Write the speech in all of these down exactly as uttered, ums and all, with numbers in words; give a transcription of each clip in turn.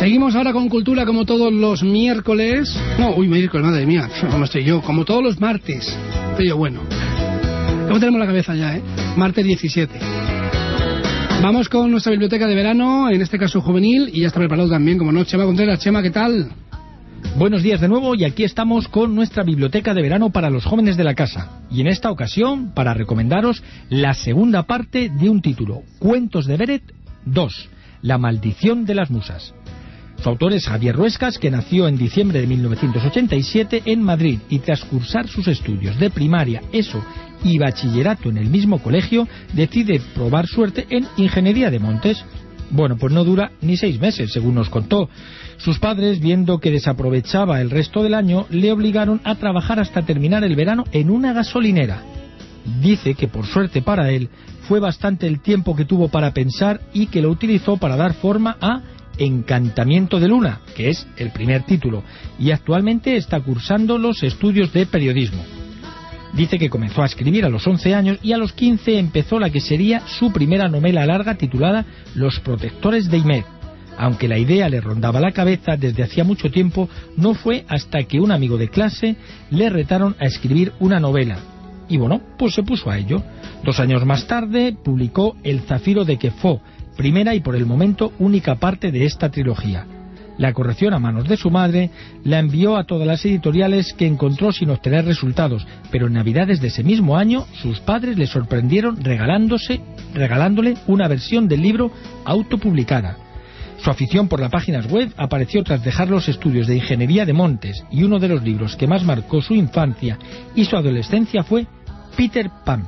Seguimos ahora con Cultura como todos los miércoles. No, uy, miércoles, madre mía, ¿cómo estoy yo? Como todos los martes. Estoy yo bueno. ¿Cómo tenemos la cabeza ya, eh? Martes diecisiete. Vamos con nuestra biblioteca de verano, en este caso juvenil, y ya está preparado también, como no, Chema Contreras. Chema, ¿qué tal? Buenos días de nuevo, y aquí estamos con nuestra biblioteca de verano para los jóvenes de la casa. Y en esta ocasión, para recomendaros la segunda parte de un título, Cuentos de Beret dos, La maldición de las musas. Su autor es Javier Ruescas, que nació en diciembre de mil novecientos ochenta y siete en Madrid, y tras cursar sus estudios de primaria, ESO y bachillerato en el mismo colegio, decide probar suerte en Ingeniería de Montes. Bueno, pues no dura ni seis meses, según nos contó. Sus padres, viendo que desaprovechaba el resto del año, le obligaron a trabajar hasta terminar el verano en una gasolinera. Dice que por suerte para él, fue bastante el tiempo que tuvo para pensar y que lo utilizó para dar forma a Encantamiento de Luna, que es el primer título, y actualmente está cursando los estudios de periodismo. Dice que comenzó a escribir a los once años y a los quince empezó la que sería su primera novela larga titulada Los protectores de Imed. Aunque la idea le rondaba la cabeza desde hacía mucho tiempo, no fue hasta que un amigo de clase le retaron a escribir una novela. Y bueno, pues se puso a ello. Dos años más tarde publicó El Zafiro de Quefó, primera y por el momento única parte de esta trilogía. La corrección a manos de su madre la envió a todas las editoriales, que encontró sin obtener resultados, pero en Navidades de ese mismo año sus padres le sorprendieron regalándose, regalándole una versión del libro autopublicada. Su afición por las páginas web apareció tras dejar los estudios de Ingeniería de Montes, y uno de los libros que más marcó su infancia y su adolescencia fue Peter Pan.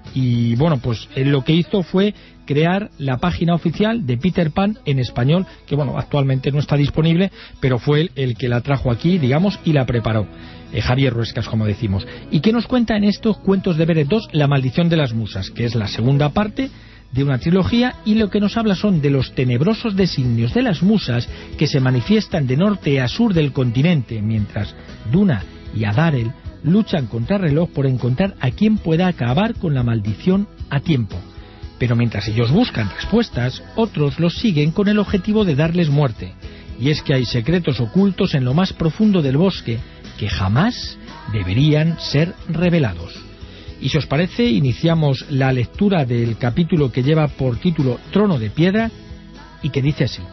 Y bueno, pues él lo que hizo fue crear la página oficial de Peter Pan en español, que bueno, actualmente no está disponible, pero fue él el que la trajo aquí, digamos, y la preparó. Eh, Javier Ruescas, como decimos. ¿Y qué nos cuenta en estos Cuentos de Beret dos, La maldición de las musas?, que es la segunda parte de una trilogía, y lo que nos habla son de los tenebrosos designios de las musas que se manifiestan de norte a sur del continente, mientras Duna y Adarel luchan contra reloj por encontrar a quien pueda acabar con la maldición a tiempo. Pero mientras ellos buscan respuestas, otros los siguen con el objetivo de darles muerte. Y es que hay secretos ocultos en lo más profundo del bosque que jamás deberían ser revelados. Y si os parece, iniciamos la lectura del capítulo que lleva por título Trono de Piedra, y que dice así.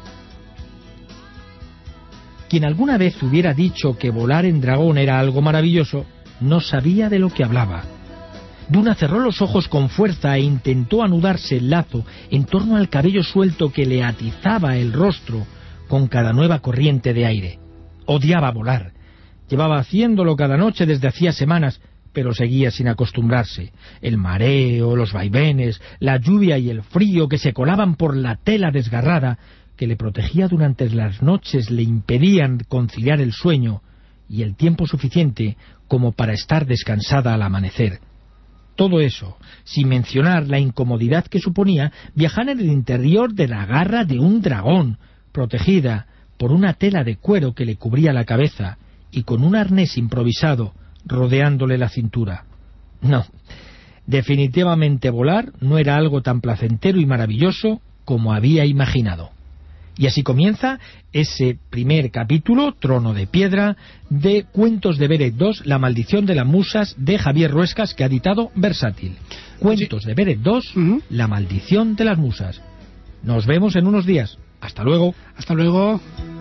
Quien alguna vez hubiera dicho que volar en dragón era algo maravilloso, no sabía de lo que hablaba. Duna cerró los ojos con fuerza e intentó anudarse el lazo en torno al cabello suelto que le atizaba el rostro con cada nueva corriente de aire. Odiaba volar. Llevaba haciéndolo cada noche desde hacía semanas, pero seguía sin acostumbrarse. El mareo, los vaivenes, la lluvia y el frío que se colaban por la tela desgarrada que le protegía durante las noches le impedían conciliar el sueño y el tiempo suficiente como para estar descansada al amanecer. Todo eso, sin mencionar la incomodidad que suponía viajar en el interior de la garra de un dragón, protegida por una tela de cuero que le cubría la cabeza y con un arnés improvisado rodeándole la cintura. No, definitivamente volar no era algo tan placentero y maravilloso como había imaginado. Y así comienza ese primer capítulo, Trono de Piedra, de Cuentos de Beret dos, La maldición de las musas, de Javier Ruescas, que ha editado Versátil. Cuentos sí. de Beret dos, uh-huh. La maldición de las musas. Nos vemos en unos días. Hasta luego. Hasta luego.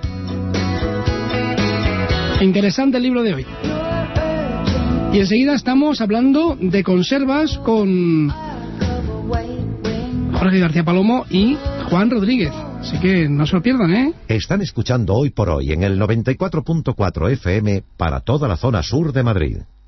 Interesante el libro de hoy. Y enseguida estamos hablando de conservas con Jorge García Palomo y Juan Rodríguez. Así que no se lo pierdan, ¿eh? Están escuchando Hoy por Hoy en el noventa y cuatro punto cuatro F M para toda la zona sur de Madrid.